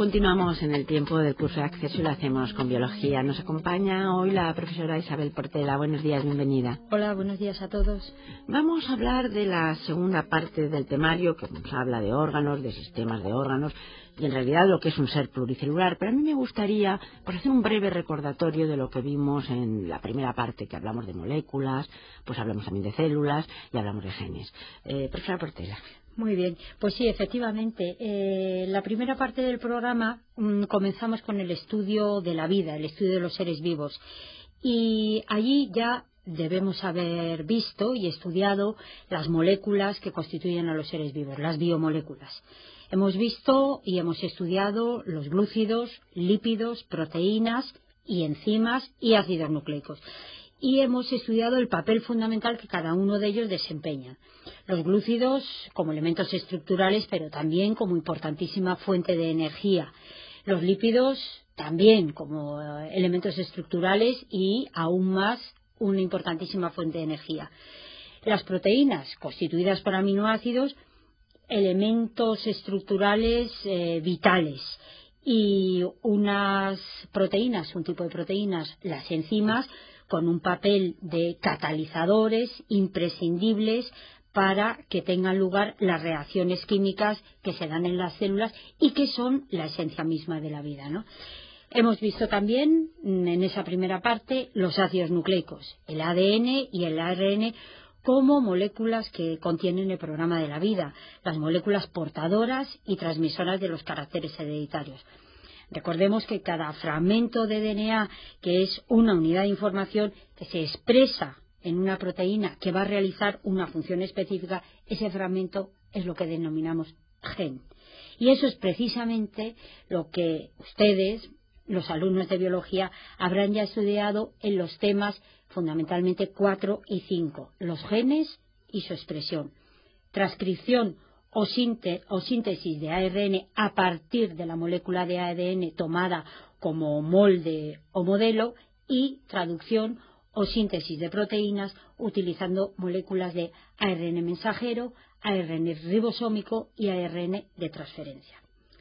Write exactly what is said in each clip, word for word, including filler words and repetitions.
Continuamos en el tiempo del curso de acceso y lo hacemos con biología. Nos acompaña hoy la profesora Isabel Portela. Buenos días, bienvenida. Hola, buenos días a todos. Vamos a hablar de la segunda parte del temario, que nos habla de órganos, de sistemas de órganos y en realidad lo que es un ser pluricelular. Pero a mí me gustaría pues, hacer un breve recordatorio de lo que vimos en la primera parte, que hablamos de moléculas, pues hablamos también de células y hablamos de genes. Eh, profesora Portela. Muy bien, pues sí, efectivamente. Eh, la primera parte del programa mmm, comenzamos con el estudio de la vida, el estudio de los seres vivos. Y allí ya debemos haber visto y estudiado las moléculas que constituyen a los seres vivos, las biomoléculas. Hemos visto y hemos estudiado los glúcidos, lípidos, proteínas y enzimas y ácidos nucleicos. Y hemos estudiado el papel fundamental que cada uno de ellos desempeña. Los glúcidos como elementos estructurales, pero también como importantísima fuente de energía. Los lípidos también como elementos estructurales y aún más una importantísima fuente de energía. Las proteínas, constituidas por aminoácidos, elementos estructurales eh, vitales. Y unas proteínas, un tipo de proteínas, las enzimas, con un papel de catalizadores imprescindibles para que tengan lugar las reacciones químicas que se dan en las células y que son la esencia misma de la vida, ¿no? Hemos visto también en esa primera parte los ácidos nucleicos, el A D N y el A R N como moléculas que contienen el programa de la vida, las moléculas portadoras y transmisoras de los caracteres hereditarios. Recordemos que cada fragmento de D N A, que es una unidad de información que se expresa en una proteína que va a realizar una función específica, ese fragmento es lo que denominamos gen. Y eso es precisamente lo que ustedes, los alumnos de biología, habrán ya estudiado en los temas fundamentalmente cuatro y cinco, los genes y su expresión, transcripción O, o síntesis de A R N a partir de la molécula de A D N tomada como molde o modelo y traducción o síntesis de proteínas utilizando moléculas de A R N mensajero, A R N ribosómico y A R N de transferencia.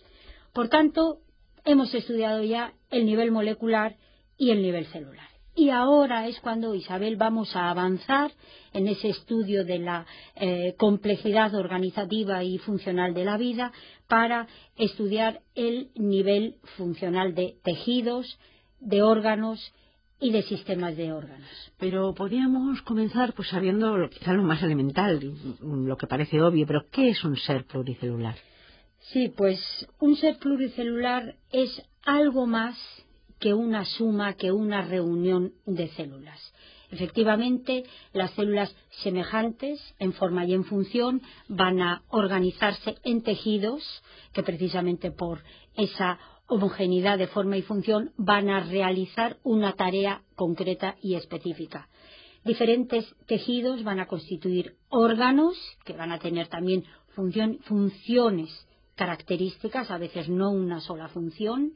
Por tanto, hemos estudiado ya el nivel molecular y el nivel celular. Y ahora es cuando, Isabel, vamos a avanzar en ese estudio de la eh, complejidad organizativa y funcional de la vida para estudiar el nivel funcional de tejidos, de órganos y de sistemas de órganos. Pero podríamos comenzar pues sabiendo lo, quizá lo más elemental, lo que parece obvio, pero ¿qué es un ser pluricelular? Sí, pues un ser pluricelular es algo más que una suma, que una reunión de células. Efectivamente, las células semejantes en forma y en función van a organizarse en tejidos que precisamente por esa homogeneidad de forma y función van a realizar una tarea concreta y específica. Diferentes tejidos van a constituir órganos que van a tener también función, funciones características, a veces no una sola función,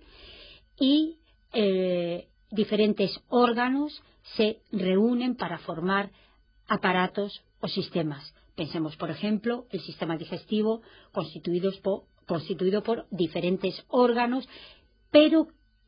y Eh, diferentes órganos se reúnen para formar aparatos o sistemas. Pensemos, por ejemplo, el sistema digestivo constituido por, constituido por diferentes órganos, pero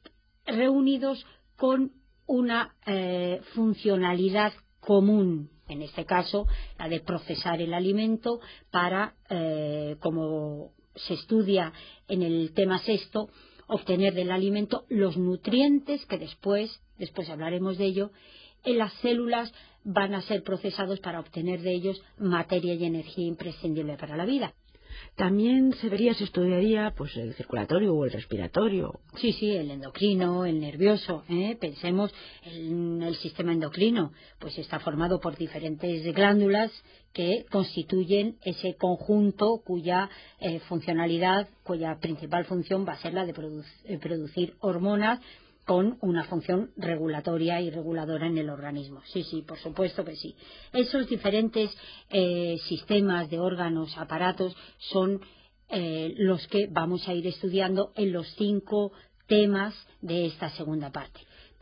reunidos con una eh, funcionalidad común, en este caso la de procesar el alimento para, eh, como se estudia en el tema sexto, obtener del alimento los nutrientes que después, después hablaremos de ello, en las células van a ser procesados para obtener de ellos materia y energía imprescindible para la vida. También se vería, se estudiaría pues el circulatorio o el respiratorio. Sí, sí, el endocrino, el nervioso, ¿eh? Pensemos en el sistema endocrino, pues está formado por diferentes glándulas que constituyen ese conjunto cuya eh, funcionalidad, cuya principal función va a ser la de produ eh, producir hormonas con una función regulatoria y reguladora en el organismo. Sí, sí, por supuesto que sí. Esos diferentes eh, sistemas de órganos, aparatos, son eh, los que vamos a ir estudiando en los cinco temas de esta segunda parte.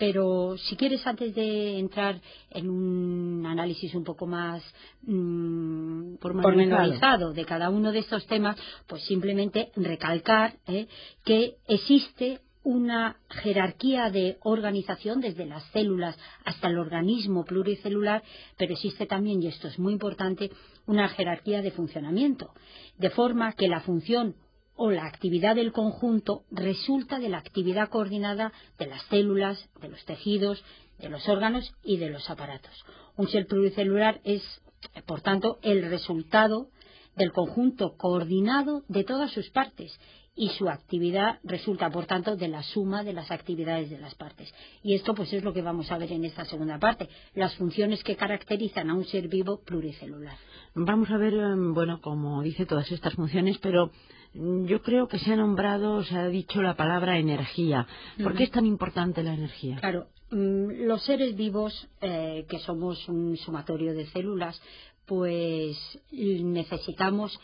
Pero si quieres, antes de entrar en un análisis un poco más mmm, pormenorizado de cada uno de estos temas, pues simplemente recalcar ¿eh? que existe una jerarquía de organización desde las células hasta el organismo pluricelular, pero existe también, y esto es muy importante, una jerarquía de funcionamiento, de forma que la función o la actividad del conjunto resulta de la actividad coordinada de las células, de los tejidos, de los órganos y de los aparatos. Un ser pluricelular es, por tanto, el resultado del conjunto coordinado de todas sus partes, y su actividad resulta, por tanto, de la suma de las actividades de las partes. Y esto pues es lo que vamos a ver en esta segunda parte, las funciones que caracterizan a un ser vivo pluricelular. Vamos a ver, bueno, como dice, todas estas funciones, pero yo creo que se ha nombrado, se ha dicho la palabra energía. ¿Por qué es tan importante la energía? Claro, los seres vivos, eh, que somos un sumatorio de células, pues necesitamos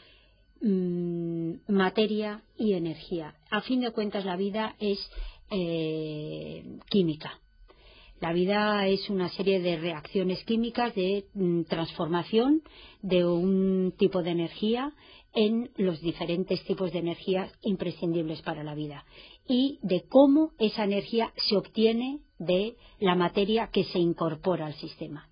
materia y energía. A fin de cuentas, la vida es eh, química. La vida es una serie de reacciones químicas de mm, transformación de un tipo de energía en los diferentes tipos de energía imprescindibles para la vida, y de cómo esa energía se obtiene de la materia que se incorpora al sistema.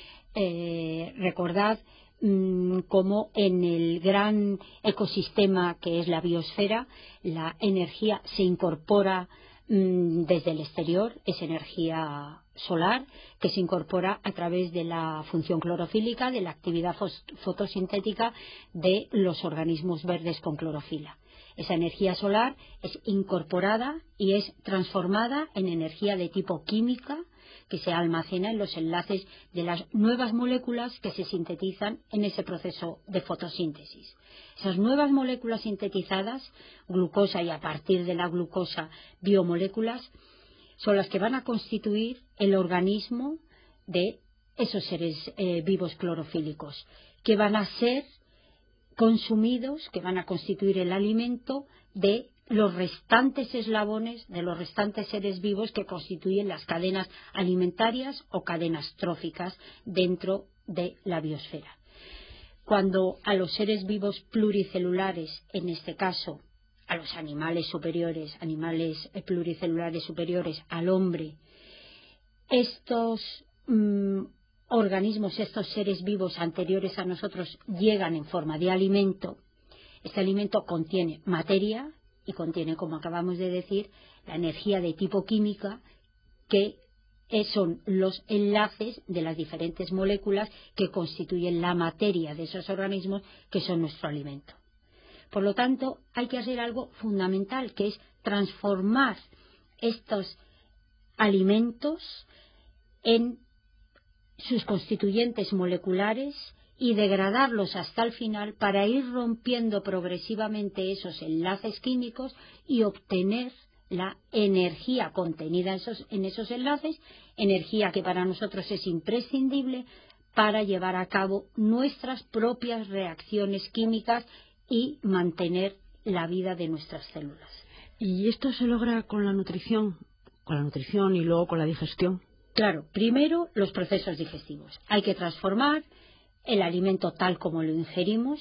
Eh, recordad como en el gran ecosistema que es la biosfera, la energía se incorpora mmm, desde el exterior, es energía solar que se incorpora a través de la función clorofílica, de la actividad fotosintética de los organismos verdes con clorofila. Esa energía solar es incorporada y es transformada en energía de tipo química, que se almacena en los enlaces de las nuevas moléculas que se sintetizan en ese proceso de fotosíntesis. Esas nuevas moléculas sintetizadas, glucosa y a partir de la glucosa biomoléculas, son las que van a constituir el organismo de esos seres eh, vivos clorofílicos, que van a ser consumidos, que van a constituir el alimento de los restantes eslabones, de los restantes seres vivos que constituyen las cadenas alimentarias o cadenas tróficas dentro de la biosfera. Cuando a los seres vivos pluricelulares, en este caso a los animales superiores, animales pluricelulares superiores al hombre, estos mmm, organismos, estos seres vivos anteriores a nosotros llegan en forma de alimento, este alimento contiene materia y contiene, como acabamos de decir, la energía de tipo química, que son los enlaces de las diferentes moléculas que constituyen la materia de esos organismos, que son nuestro alimento. Por lo tanto, hay que hacer algo fundamental, que es transformar estos alimentos en sus constituyentes moleculares y degradarlos hasta el final para ir rompiendo progresivamente esos enlaces químicos y obtener la energía contenida en esos, en esos enlaces, energía que para nosotros es imprescindible para llevar a cabo nuestras propias reacciones químicas y mantener la vida de nuestras células. ¿Y esto se logra con la nutrición, con la nutrición y luego con la digestión? Claro, primero los procesos digestivos. Hay que transformar el alimento tal como lo ingerimos,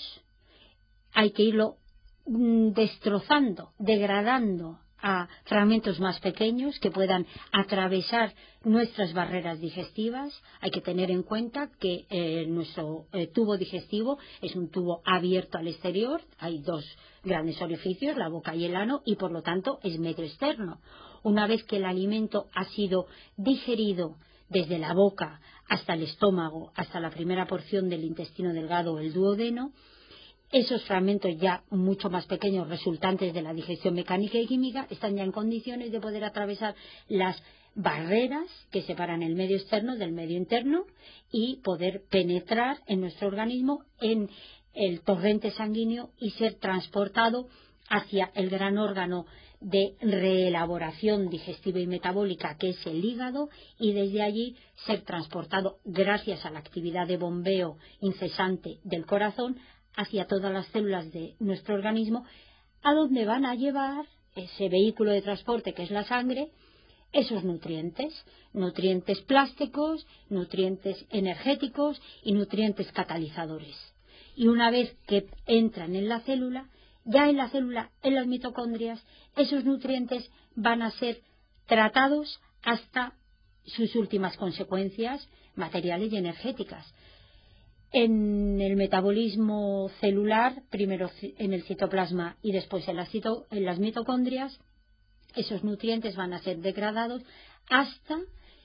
hay que irlo destrozando, degradando a fragmentos más pequeños que puedan atravesar nuestras barreras digestivas. Hay que tener en cuenta que eh, nuestro eh, tubo digestivo es un tubo abierto al exterior, hay dos grandes orificios, la boca y el ano, y por lo tanto es medio externo. Una vez que el alimento ha sido digerido desde la boca hasta el estómago, hasta la primera porción del intestino delgado o el duodeno, esos fragmentos ya mucho más pequeños resultantes de la digestión mecánica y química están ya en condiciones de poder atravesar las barreras que separan el medio externo del medio interno y poder penetrar en nuestro organismo, en el torrente sanguíneo, y ser transportado hacia el gran órgano de reelaboración digestiva y metabólica que es el hígado, y desde allí ser transportado gracias a la actividad de bombeo incesante del corazón hacia todas las células de nuestro organismo, a donde van a llevar ese vehículo de transporte que es la sangre, esos nutrientes, nutrientes plásticos, nutrientes energéticos y nutrientes catalizadores. Y una vez que entran en la célula, ya en la célula, en las mitocondrias, esos nutrientes van a ser tratados hasta sus últimas consecuencias materiales y energéticas. En el metabolismo celular, primero en el citoplasma y después en las, cito, en las mitocondrias, esos nutrientes van a ser degradados hasta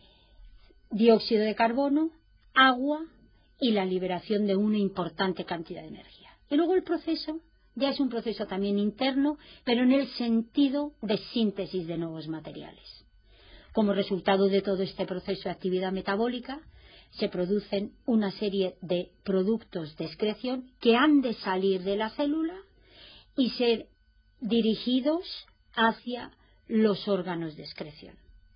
dióxido de carbono, agua y la liberación de una importante cantidad de energía. Y luego el proceso ya es un proceso también interno, pero en el sentido de síntesis de nuevos materiales. Como resultado de todo este proceso de actividad metabólica, se producen una serie de productos de excreción que han de salir de la célula y ser dirigidos hacia los órganos de excreción.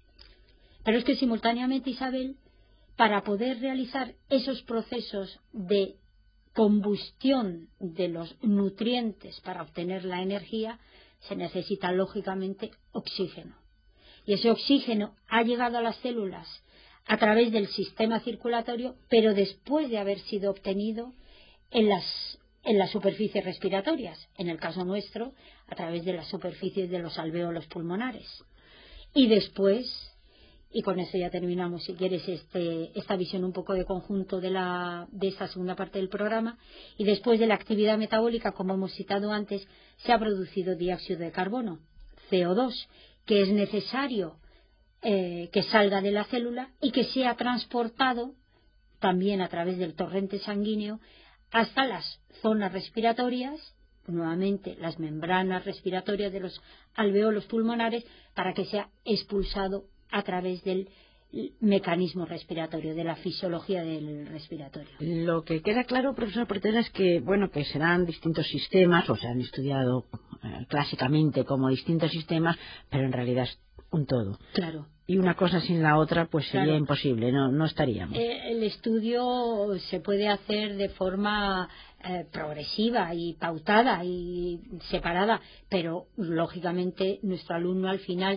Pero es que simultáneamente, Isabel, para poder realizar esos procesos de combustión de los nutrientes para obtener la energía, se necesita lógicamente oxígeno. Y ese oxígeno ha llegado a las células a través del sistema circulatorio, pero después de haber sido obtenido en las, en las superficies respiratorias, en el caso nuestro, a través de las superficies de los alvéolos pulmonares. Y después, y con eso ya terminamos, si quieres, este, esta visión un poco de conjunto de, la, de esta segunda parte del programa, y después de la actividad metabólica, como hemos citado antes, se ha producido dióxido de carbono, C O dos, que es necesario eh, que salga de la célula y que sea transportado también a través del torrente sanguíneo hasta las zonas respiratorias, nuevamente las membranas respiratorias de los alvéolos pulmonares, para que sea expulsado a través del mecanismo respiratorio, de la fisiología del respiratorio. Lo que queda claro, profesor Portela, es que, bueno, que serán distintos sistemas, o se han estudiado eh, clásicamente como distintos sistemas, pero en realidad es un todo. Claro. Y una cosa sin la otra, pues sería claro. imposible, no, no estaríamos. Eh, el estudio se puede hacer de forma eh, progresiva y pautada y separada, pero lógicamente nuestro alumno al final,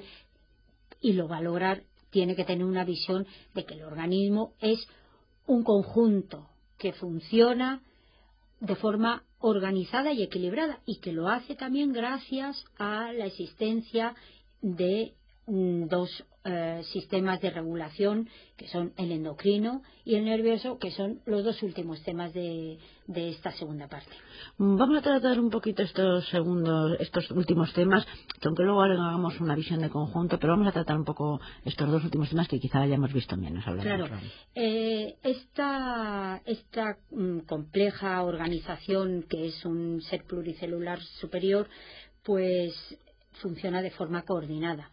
y lo va a lograr, tiene que tener una visión de que el organismo es un conjunto que funciona de forma organizada y equilibrada, y que lo hace también gracias a la existencia de mm, dos eh, sistemas de regulación, que son el endocrino y el nervioso, que son los dos últimos temas de, de esta segunda parte. Vamos a tratar un poquito estos segundos, estos últimos temas, que aunque luego hagamos una visión de conjunto, pero vamos a tratar un poco estos dos últimos temas que quizá hayamos visto menos. Claro, eh, esta, esta mm, compleja organización, que es un ser pluricelular superior, pues funciona de forma coordinada.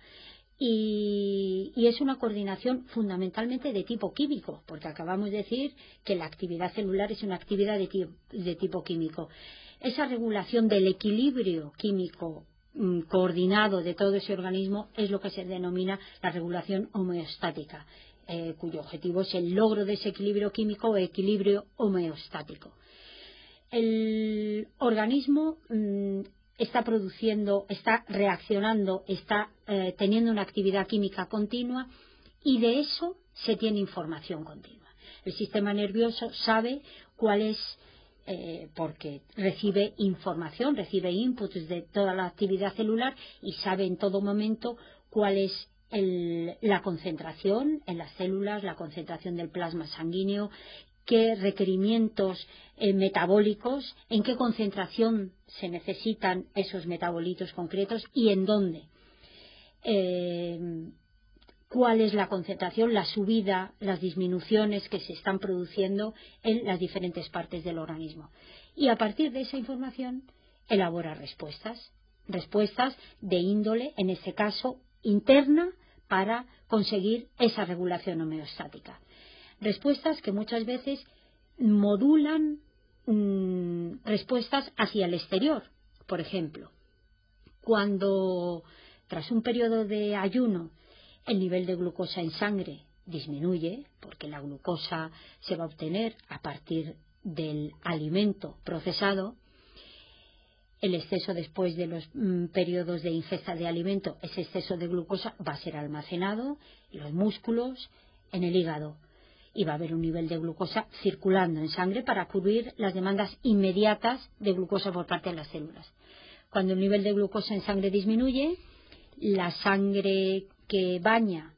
Y, y es una coordinación fundamentalmente de tipo químico, porque acabamos de decir que la actividad celular es una actividad de, ti, de tipo químico. Esa regulación del equilibrio químico mm, coordinado de todo ese organismo es lo que se denomina la regulación homeostática, eh, cuyo objetivo es el logro de ese equilibrio químico o equilibrio homeostático. El organismo mmm, está produciendo, está reaccionando, está eh, teniendo una actividad química continua, y de eso se tiene información continua. El sistema nervioso sabe cuál es, eh, porque recibe información, recibe inputs de toda la actividad celular, y sabe en todo momento cuál es el, la concentración en las células, la concentración del plasma sanguíneo, qué requerimientos eh, metabólicos, en qué concentración se necesitan esos metabolitos concretos y en dónde. Eh, cuál es la concentración, la subida, las disminuciones que se están produciendo en las diferentes partes del organismo. Y a partir de esa información elabora respuestas, respuestas de índole, en este caso interna, para conseguir esa regulación homeostática. Respuestas que muchas veces modulan mmm, respuestas hacia el exterior. Por ejemplo, cuando tras un periodo de ayuno el nivel de glucosa en sangre disminuye, porque la glucosa se va a obtener a partir del alimento procesado, el exceso después de los mm, periodos de ingesta de alimento, ese exceso de glucosa va a ser almacenado en los músculos, en el hígado, y va a haber un nivel de glucosa circulando en sangre para cubrir las demandas inmediatas de glucosa por parte de las células. Cuando el nivel de glucosa en sangre disminuye, la sangre que baña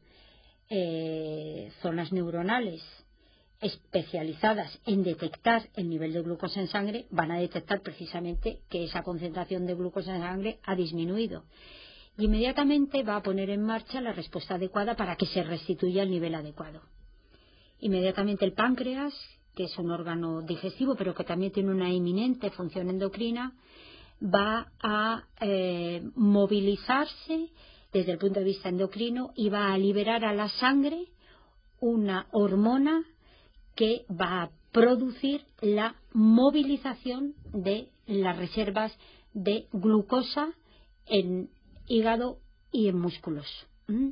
eh, zonas neuronales especializadas en detectar el nivel de glucosa en sangre van a detectar precisamente que esa concentración de glucosa en sangre ha disminuido. Y inmediatamente va a poner en marcha la respuesta adecuada para que se restituya el nivel adecuado. Inmediatamente el páncreas, que es un órgano digestivo pero que también tiene una eminente función endocrina, va a eh, movilizarse desde el punto de vista endocrino y va a liberar a la sangre una hormona que va a producir la movilización de las reservas de glucosa en hígado y en músculos. ¿Mm?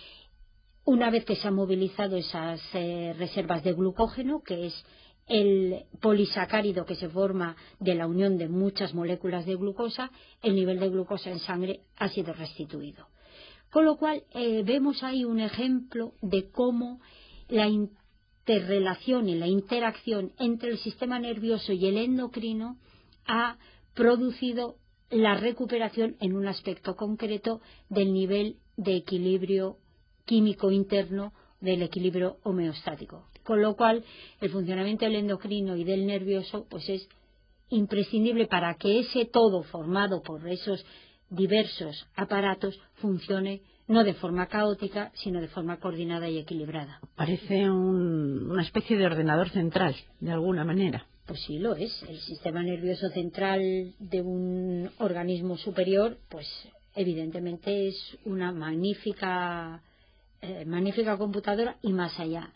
Una vez que se han movilizado esas eh, reservas de glucógeno, que es el polisacárido que se forma de la unión de muchas moléculas de glucosa, el nivel de glucosa en sangre ha sido restituido. Con lo cual eh, vemos ahí un ejemplo de cómo la interrelación y la interacción entre el sistema nervioso y el endocrino ha producido la recuperación en un aspecto concreto del nivel de equilibrio químico interno, del equilibrio homeostático. Con lo cual el funcionamiento del endocrino y del nervioso pues es imprescindible para que ese todo formado por esos diversos aparatos funcione no de forma caótica, sino de forma coordinada y equilibrada. Parece un, una especie de ordenador central, de alguna manera. Pues sí lo es. El sistema nervioso central de un organismo superior, pues evidentemente es una magnífica, eh, magnífica computadora y más allá.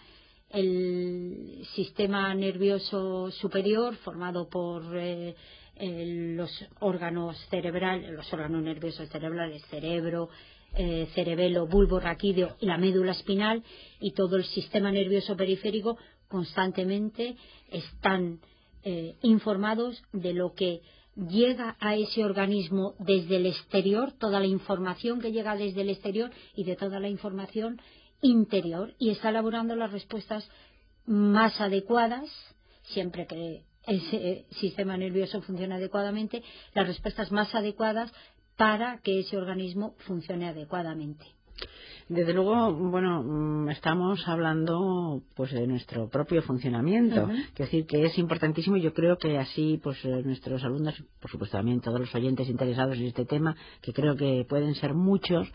El sistema nervioso superior, formado por eh, eh, los órganos cerebrales, los órganos nerviosos cerebrales, cerebro, Eh, cerebelo, bulbo raquídeo y la médula espinal, y todo el sistema nervioso periférico constantemente están eh, informados de lo que llega a ese organismo desde el exterior, toda la información que llega desde el exterior y de toda la información interior, y está elaborando las respuestas más adecuadas, siempre que ese sistema nervioso funcione adecuadamente, las respuestas más adecuadas para que ese organismo funcione adecuadamente. Desde luego, bueno, estamos hablando pues de nuestro propio funcionamiento, Uh-huh. es decir, que es importantísimo, y yo creo que así pues nuestros alumnos, por supuesto también todos los oyentes interesados en este tema, que creo que pueden ser muchos,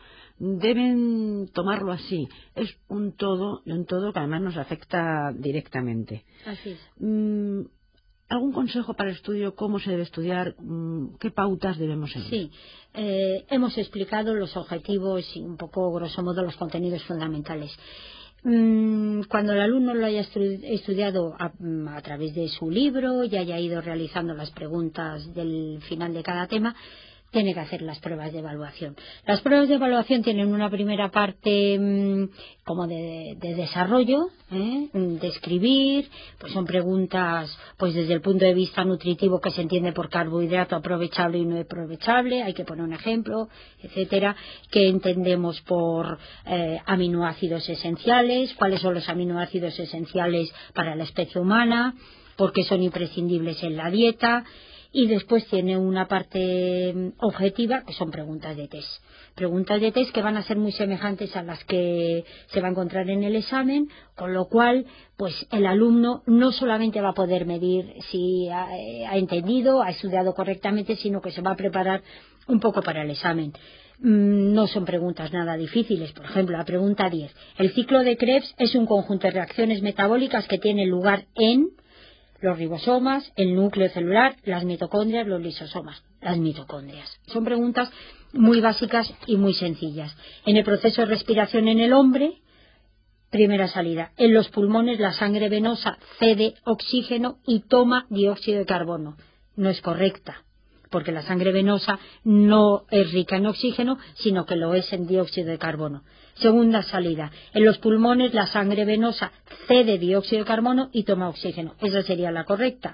deben tomarlo así. Es un todo, un todo que además nos afecta directamente. Así es. Mm, ¿Algún consejo para el estudio? ¿Cómo se debe estudiar? ¿Qué pautas debemos seguir? Sí, eh, hemos explicado los objetivos y un poco, grosso modo, los contenidos fundamentales. Mm, cuando el alumno lo haya estu- estudiado a, a través de su libro y haya ido realizando las preguntas del final de cada tema, tiene que hacer las pruebas de evaluación. Las pruebas de evaluación tienen una primera parte mmm, como de, de desarrollo, ¿eh? de escribir, pues son preguntas pues desde el punto de vista nutritivo, que se entiende por carbohidrato aprovechable y no aprovechable, hay que poner un ejemplo, etcétera, que entendemos por eh, aminoácidos esenciales, cuáles son los aminoácidos esenciales para la especie humana, por qué son imprescindibles en la dieta. Y después tiene una parte objetiva, que son preguntas de test. Preguntas de test que van a ser muy semejantes a las que se va a encontrar en el examen, con lo cual pues el alumno no solamente va a poder medir si ha, ha entendido, ha estudiado correctamente, sino que se va a preparar un poco para el examen. No son preguntas nada difíciles. Por ejemplo, la pregunta diez. El ciclo de Krebs es un conjunto de reacciones metabólicas que tienen lugar en los ribosomas, el núcleo celular, las mitocondrias, los lisosomas, las mitocondrias. Son preguntas muy básicas y muy sencillas. En el proceso de respiración en el hombre, primera salida. En los pulmones la sangre venosa cede oxígeno y toma dióxido de carbono. No es correcta, porque la sangre venosa no es rica en oxígeno, sino que lo es en dióxido de carbono. Segunda salida. En los pulmones la sangre venosa cede dióxido de carbono y toma oxígeno. Esa sería la correcta.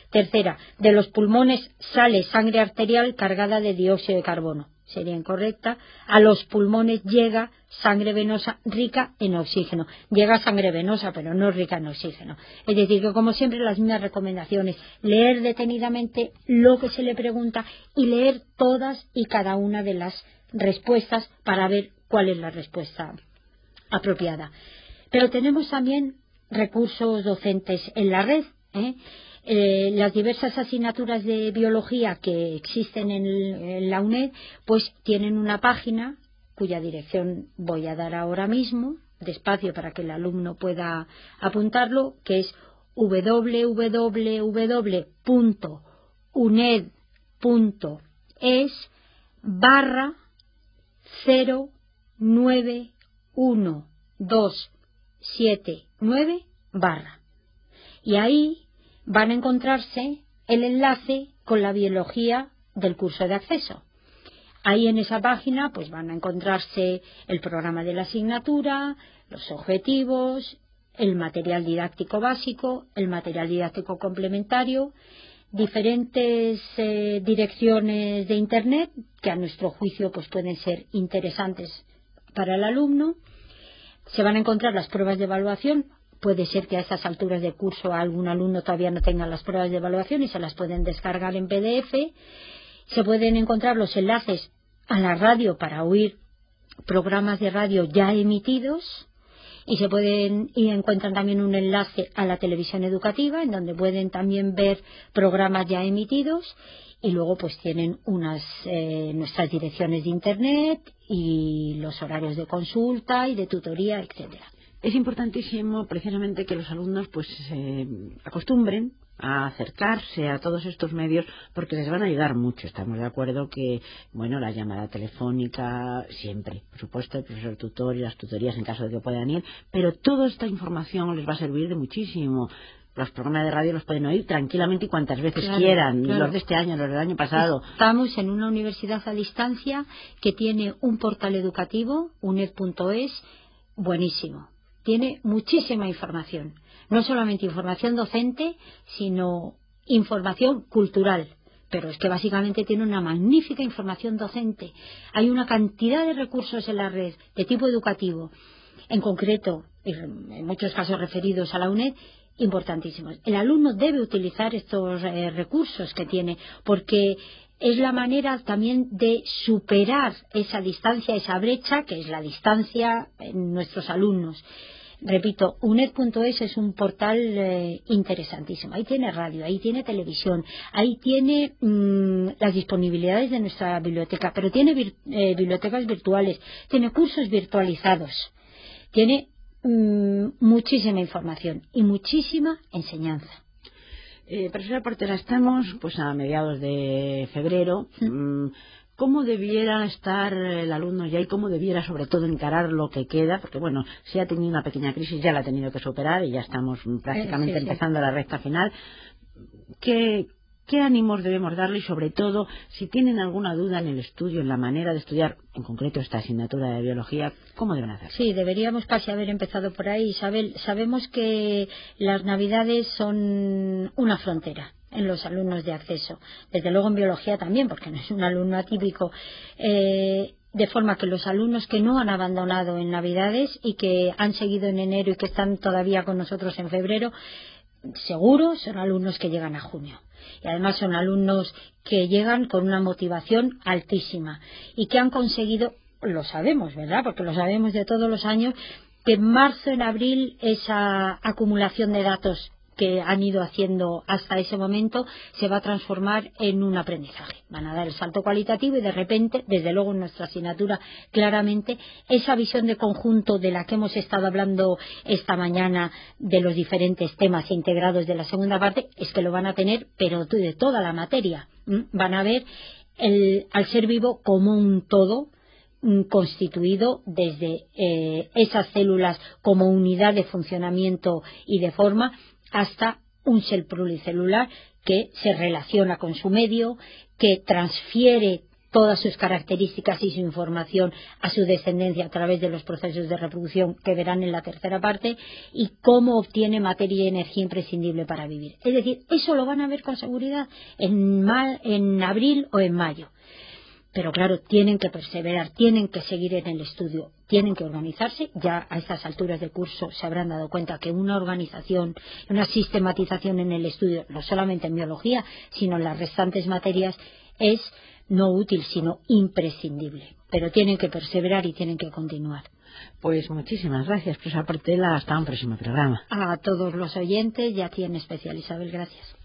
Tercera, de los pulmones sale sangre arterial cargada de dióxido de carbono. Sería incorrecta. A los pulmones llega sangre venosa rica en oxígeno. Llega sangre venosa, pero no rica en oxígeno. Es decir, que como siempre las mismas recomendaciones, leer detenidamente lo que se le pregunta y leer todas y cada una de las respuestas para ver cuál es la respuesta apropiada. Pero tenemos también recursos docentes en la red, ¿eh? Eh, las diversas asignaturas de biología que existen en, en la UNED pues tienen una página cuya dirección voy a dar ahora mismo despacio para que el alumno pueda apuntarlo, que es doble u doble u doble u punto uned punto es barra cero nueve uno dos siete nueve barra, y ahí van a encontrarse el enlace con la biología del curso de acceso. Ahí en esa página pues van a encontrarse el programa de la asignatura, los objetivos, el material didáctico básico, el material didáctico complementario, diferentes eh, direcciones de internet que a nuestro juicio pues pueden ser interesantes para el alumno. Se van a encontrar las pruebas de evaluación. Puede ser que a estas alturas de curso algún alumno todavía no tenga las pruebas de evaluación y se las pueden descargar en P D F. Se pueden encontrar los enlaces a la radio para oír programas de radio ya emitidos, y se pueden y encuentran también un enlace a la televisión educativa en donde pueden también ver programas ya emitidos, y luego pues tienen unas eh, nuestras direcciones de internet y los horarios de consulta y de tutoría, etcétera. Es importantísimo precisamente que los alumnos pues se acostumbren a acercarse a todos estos medios porque les van a ayudar mucho. Estamos de acuerdo que, bueno, la llamada telefónica siempre, por supuesto, el profesor tutor y las tutorías en caso de que puedan ir, pero toda esta información les va a servir de muchísimo. Los programas de radio los pueden oír tranquilamente y cuantas veces claro, quieran, claro. Los de este año, los del año pasado. Estamos en una universidad a distancia que tiene un portal educativo, uned punto es, buenísimo. Tiene muchísima información, no solamente información docente, sino información cultural, pero es que básicamente tiene una magnífica información docente. Hay una cantidad de recursos en la red de tipo educativo, en concreto, en muchos casos referidos a la UNED, importantísimos. El alumno debe utilizar estos eh, recursos que tiene, porque es la manera también de superar esa distancia, esa brecha que es la distancia en nuestros alumnos. Repito, uned punto es es un portal eh, interesantísimo. Ahí tiene radio, ahí tiene televisión, ahí tiene mmm, las disponibilidades de nuestra biblioteca, pero tiene vir eh, bibliotecas virtuales, tiene cursos virtualizados, tiene mmm, muchísima información y muchísima enseñanza. Eh, profesora Portera, estamos pues a mediados de febrero. ¿Mm? ¿Cómo debiera estar el alumno ya y cómo debiera sobre todo encarar lo que queda? Porque bueno, si ha tenido una pequeña crisis ya la ha tenido que superar y ya estamos prácticamente eh, sí, empezando sí. la recta final. ¿Qué, ¿Qué ánimos debemos darle? Y sobre todo, si tienen alguna duda en el estudio, en la manera de estudiar, en concreto esta asignatura de biología, ¿cómo deben hacerlo? Sí, deberíamos casi haber empezado por ahí, Isabel. Sabemos que las Navidades son una frontera en los alumnos de acceso, desde luego en biología también, porque no es un alumno atípico, eh, de forma que los alumnos que no han abandonado en Navidades y que han seguido en enero y que están todavía con nosotros en febrero, seguro son alumnos que llegan a junio, y además son alumnos que llegan con una motivación altísima y que han conseguido, lo sabemos, ¿verdad?, porque lo sabemos de todos los años, que en marzo, en abril, esa acumulación de datos que han ido haciendo hasta ese momento se va a transformar en un aprendizaje. Van a dar el salto cualitativo y de repente, desde luego en nuestra asignatura, claramente esa visión de conjunto de la que hemos estado hablando esta mañana, de los diferentes temas integrados de la segunda parte, es que lo van a tener, pero de toda la materia. ¿Mm? Van a ver el, al ser vivo como un todo constituido desde eh, esas células como unidad de funcionamiento y de forma, hasta un ser pluricelular que se relaciona con su medio, que transfiere todas sus características y su información a su descendencia a través de los procesos de reproducción que verán en la tercera parte, y cómo obtiene materia y energía imprescindible para vivir. Es decir, eso lo van a ver con seguridad en, ma- en abril o en mayo. Pero claro, tienen que perseverar, tienen que seguir en el estudio, tienen que organizarse. Ya a estas alturas de curso se habrán dado cuenta que una organización, una sistematización en el estudio, no solamente en biología, sino en las restantes materias, es no útil, sino imprescindible. Pero tienen que perseverar y tienen que continuar. Pues muchísimas gracias, profesora Portela. Hasta un próximo programa. A todos los oyentes y a ti en especial, Isabel, gracias.